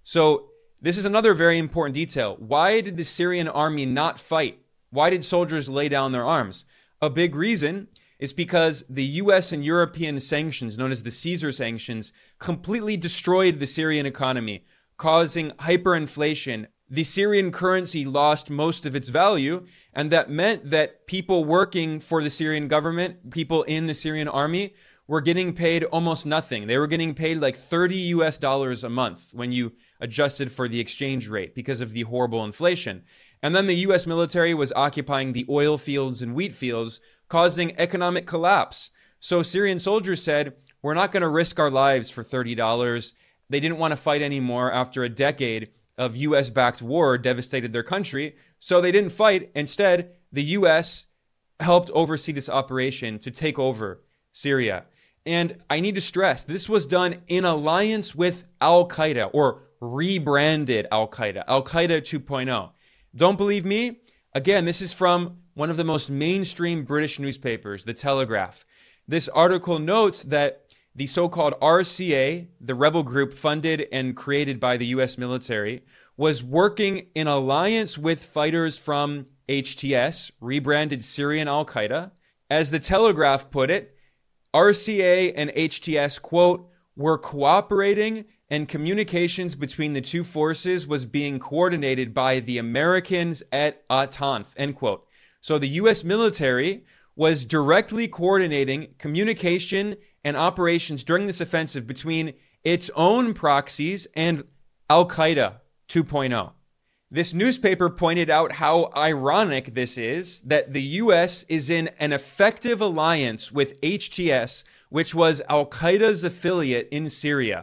So this is another very important detail. Why did the Syrian army not fight? Why did soldiers lay down their arms? A big reason is because the U S and European sanctions, known as the Caesar sanctions, completely destroyed the Syrian economy, causing hyperinflation. The Syrian currency lost most of its value, and that meant that people working for the Syrian government, people in the Syrian army, were getting paid almost nothing. They were getting paid like thirty U S dollars a month when you adjusted for the exchange rate because of the horrible inflation. And then the U S military was occupying the oil fields and wheat fields, causing economic collapse. So Syrian soldiers said, we're not going to risk our lives for thirty dollars. They didn't want to fight anymore after a decade of U S-backed war devastated their country. So they didn't fight. Instead, the U S helped oversee this operation to take over Syria. And I need to stress, this was done in alliance with Al-Qaeda, or rebranded Al-Qaeda, Al-Qaeda two point oh. Don't believe me? Again, this is from one of the most mainstream British newspapers, The Telegraph. This article notes that the so-called R C A, the rebel group funded and created by the U S military, was working in alliance with fighters from H T S, rebranded Syrian Al-Qaeda. As The Telegraph put it, R C A and H T S, quote, were cooperating, and communications between the two forces was being coordinated by the Americans at Atanf, end quote. So the U S military was directly coordinating communication and operations during this offensive between its own proxies and Al-Qaeda two point oh. This newspaper pointed out how ironic this is, that the U S is in an effective alliance with H T S, which was Al-Qaeda's affiliate in Syria.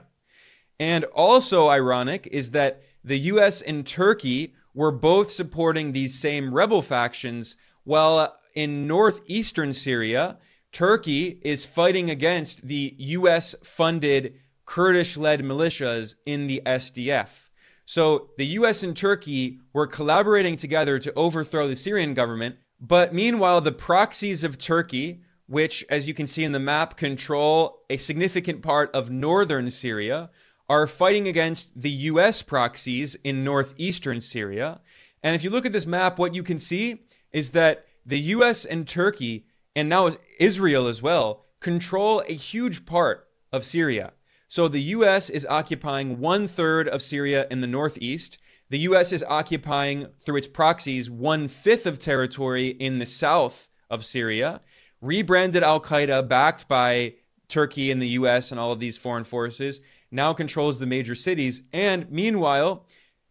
And also ironic is that the U S and Turkey were both supporting these same rebel factions, while in northeastern Syria, Turkey is fighting against the U S-funded Kurdish-led militias in the S D F. So the U S and Turkey were collaborating together to overthrow the Syrian government, but meanwhile, the proxies of Turkey, which, as you can see in the map, control a significant part of northern Syria, are fighting against the U S proxies in northeastern Syria. And if you look at this map, what you can see is that the U S and Turkey, and now Israel as well, control a huge part of Syria. So the U S is occupying one third of Syria in the northeast. The U S is occupying, through its proxies, one fifth of territory in the south of Syria. Rebranded Al-Qaeda, backed by Turkey and the U S and all of these foreign forces, now controls the major cities. And meanwhile,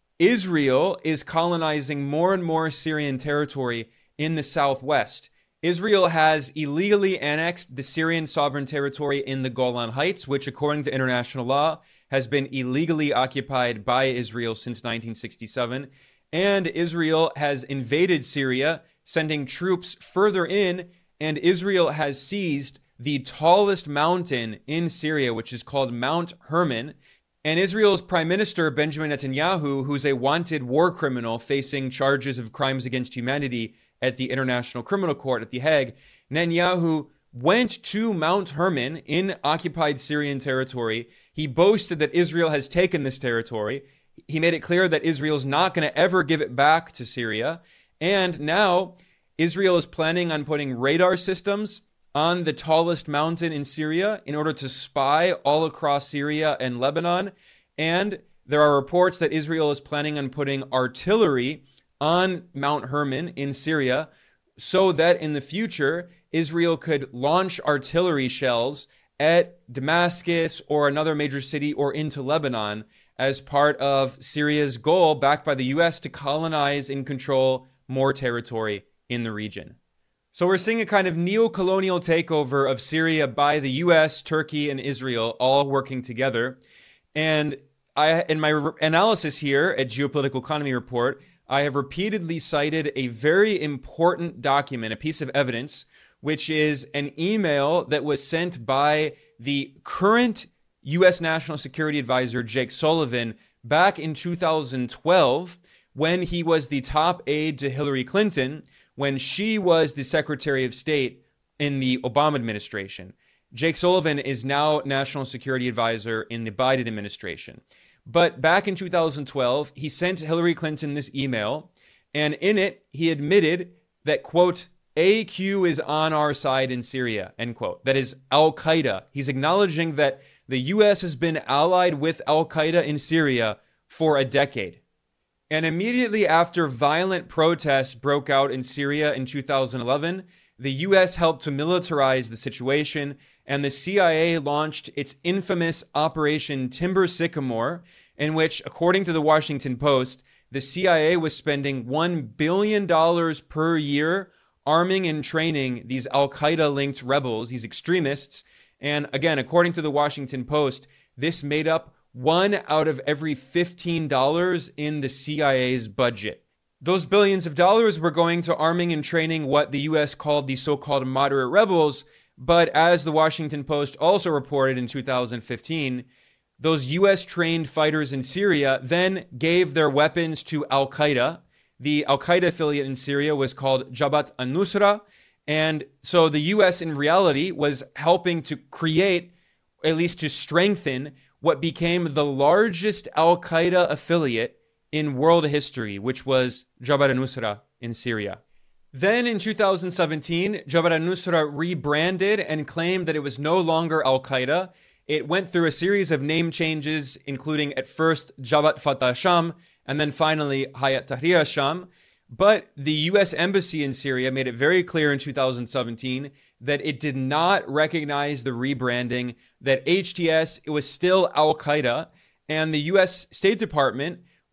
Israel is colonizing more and more Syrian territory in the southwest. Israel has illegally annexed the Syrian sovereign territory in the Golan Heights, which, according to international law, has been illegally occupied by Israel since nineteen sixty-seven. And Israel has invaded Syria, sending troops further in, and Israel has seized the tallest mountain in Syria, which is called Mount Hermon. And Israel's Prime Minister, Benjamin Netanyahu, who's a wanted war criminal facing charges of crimes against humanity at the International Criminal Court at The Hague, Netanyahu went to Mount Hermon in occupied Syrian territory. He boasted that Israel has taken this territory. He made it clear that Israel's not going to ever give it back to Syria. And now Israel is planning on putting radar systems on the tallest mountain in Syria in order to spy all across Syria and Lebanon. And there are reports that Israel is planning on putting artillery on Mount Hermon in Syria so that in the future, Israel could launch artillery shells at Damascus or another major city or into Lebanon as part of Syria's goal, backed by the U S, to colonize and control more territory in the region. So we're seeing a kind of neo-colonial takeover of Syria by the U S, Turkey, and Israel all working together. And I, in my re- analysis here at Geopolitical Economy Report, I have repeatedly cited a very important document, a piece of evidence, which is an email that was sent by the current U S National Security Advisor, Jake Sullivan, back in two thousand twelve, when he was the top aide to Hillary Clinton, when she was the Secretary of State in the Obama administration. Jake Sullivan is now National Security Advisor in the Biden administration. But back in two thousand twelve, he sent Hillary Clinton this email, and in it, he admitted that, quote, A Q is on our side in Syria, end quote. That is Al-Qaeda. He's acknowledging that the U S has been allied with Al-Qaeda in Syria for a decade. And immediately after violent protests broke out in Syria in two thousand eleven, the U S helped to militarize the situation, and the C I A launched its infamous Operation Timber Sycamore, in which, according to the Washington Post, the C I A was spending one billion dollars per year arming and training these Al-Qaeda-linked rebels, these extremists. And again, according to the Washington Post, this made up one out of every fifteen dollars in the C I A's budget. Those billions of dollars were going to arming and training what the U S called the so-called moderate rebels. But as the Washington Post also reported in two thousand fifteen, those U S-trained fighters in Syria then gave their weapons to Al-Qaeda. The Al-Qaeda affiliate in Syria was called Jabhat al-Nusra. And so the U S in reality was helping to create, at least to strengthen, what became the largest Al-Qaeda affiliate in world history, which was Jabhat al-Nusra in Syria. Then in two thousand seventeen, Jabhat al-Nusra rebranded and claimed that it was no longer Al-Qaeda. It went through a series of name changes, including at first Jabhat Fatah Sham, and then finally Hayat Tahrir Sham. But the U S Embassy in Syria made it very clear in two thousand seventeen that it did not recognize the rebranding, that H T S, it was still Al-Qaeda, and the U S State Department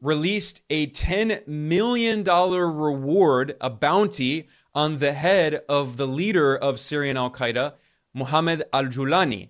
released a ten million dollars reward, a bounty, on the head of the leader of Syrian al-Qaeda, Mohammed al-Julani.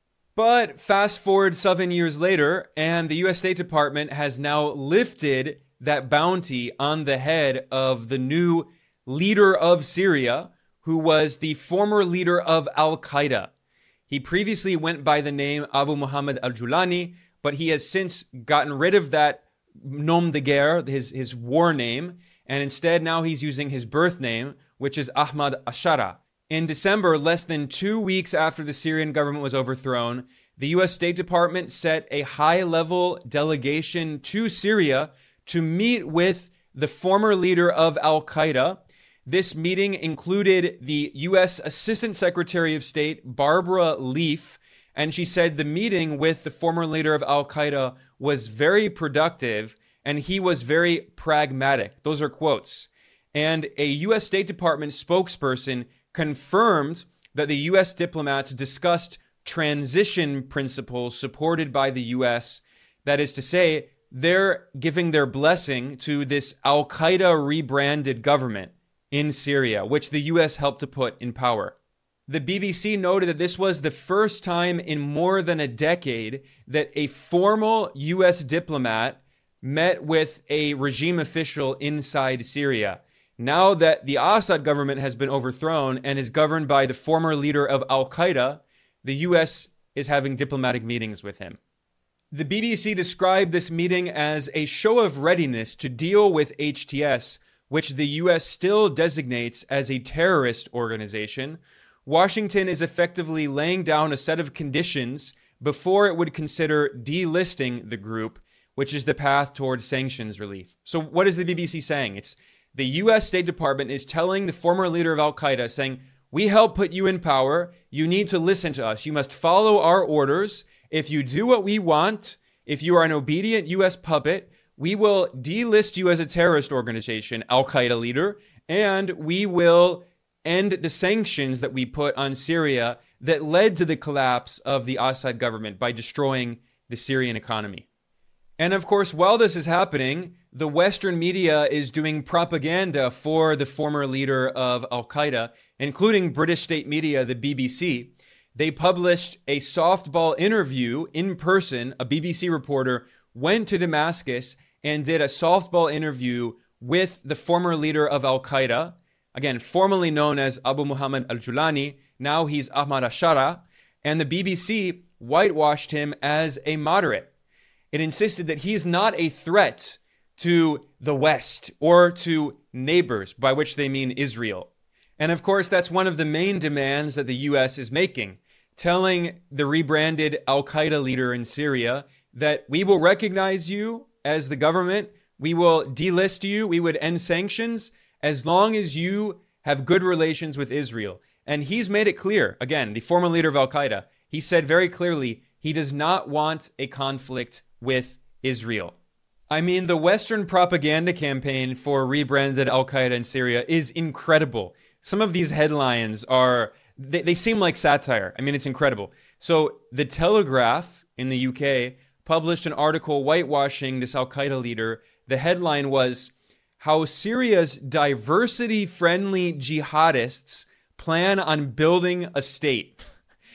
But fast forward seven years later, and the U S State Department has now lifted that bounty on the head of the new leader of Syria, who was the former leader of al-Qaeda. He previously went by the name Abu Muhammad al-Julani, but he has since gotten rid of that nom de guerre, his, his war name, and instead now he's using his birth name, which is Ahmad Ashara. In December, less than two weeks after the Syrian government was overthrown, the U S State Department set a high-level delegation to Syria to meet with the former leader of al-Qaeda. This meeting included the U S Assistant Secretary of State, Barbara Leaf, and she said the meeting with the former leader of al-Qaeda was very productive and he was very pragmatic. Those are quotes. And a U S State Department spokesperson confirmed that the U S diplomats discussed transition principles supported by the U S. That is to say, they're giving their blessing to this al-Qaeda rebranded government in Syria, which the U S helped to put in power. The B B C noted that this was the first time in more than a decade that a formal U S diplomat met with a regime official inside Syria. Now that the Assad government has been overthrown and is governed by the former leader of al-Qaeda, the U S is having diplomatic meetings with him. The B B C described this meeting as a show of readiness to deal with H T S, which the U S still designates as a terrorist organization. Washington is effectively laying down a set of conditions before it would consider delisting the group, which is the path towards sanctions relief. So what is the B B C saying? It's the U S State Department is telling the former leader of al-Qaeda, saying, we help put you in power. You need to listen to us. You must follow our orders. If you do what we want, if you are an obedient U S puppet, we will delist you as a terrorist organization, al-Qaeda leader, and we will end the sanctions that we put on Syria that led to the collapse of the Assad government by destroying the Syrian economy. And of course, while this is happening, the Western media is doing propaganda for the former leader of al-Qaeda, including British state media, the B B C. They published a softball interview in person. A B B C reporter went to Damascus and did a softball interview with the former leader of al-Qaeda, again, formerly known as Abu Muhammad al-Julani. Now he's Ahmad Ashara. And the B B C whitewashed him as a moderate. It insisted that he is not a threat to the West or to neighbors, by which they mean Israel. And of course, that's one of the main demands that the U S is making, telling the rebranded al-Qaeda leader in Syria that we will recognize you as the government, we will delist you, we would end sanctions as long as you have good relations with Israel. And he's made it clear, again, the former leader of al-Qaeda, he said very clearly he does not want a conflict with Israel. I mean, the Western propaganda campaign for rebranded al-Qaeda in Syria is incredible. Some of these headlines are, they, they seem like satire. I mean, it's incredible. So the Telegraph in the U K published an article whitewashing this al-Qaeda leader. The headline was, how Syria's diversity-friendly jihadists plan on building a state.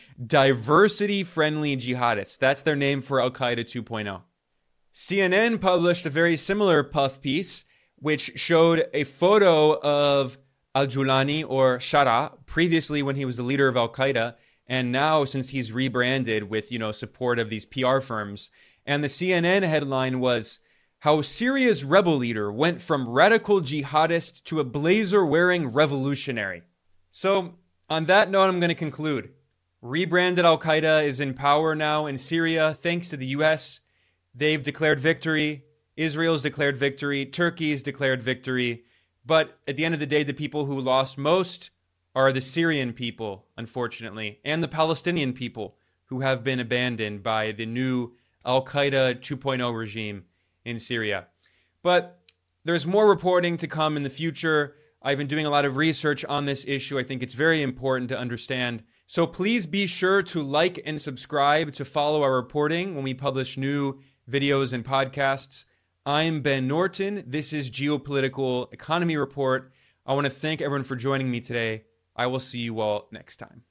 Diversity-friendly jihadists. That's their name for al-Qaeda two point oh. C N N published a very similar puff piece, which showed a photo of al-Julani, or Shara, previously when he was the leader of al-Qaeda, and now since he's rebranded with, you know, support of these P R firms. And the C N N headline was, how Syria's rebel leader went from radical jihadist to a blazer-wearing revolutionary. So, on that note, I'm going to conclude. Rebranded al-Qaeda is in power now in Syria thanks to the U S. They've declared victory. Israel's declared victory. Turkey's declared victory. But at the end of the day, the people who lost most are the Syrian people, unfortunately, and the Palestinian people who have been abandoned by the new al-Qaeda two point oh regime in Syria. But there's more reporting to come in the future. I've been doing a lot of research on this issue. I think it's very important to understand. So please be sure to like and subscribe to follow our reporting when we publish new videos and podcasts. I'm Ben Norton. This is Geopolitical Economy Report. I want to thank everyone for joining me today. I will see you all next time.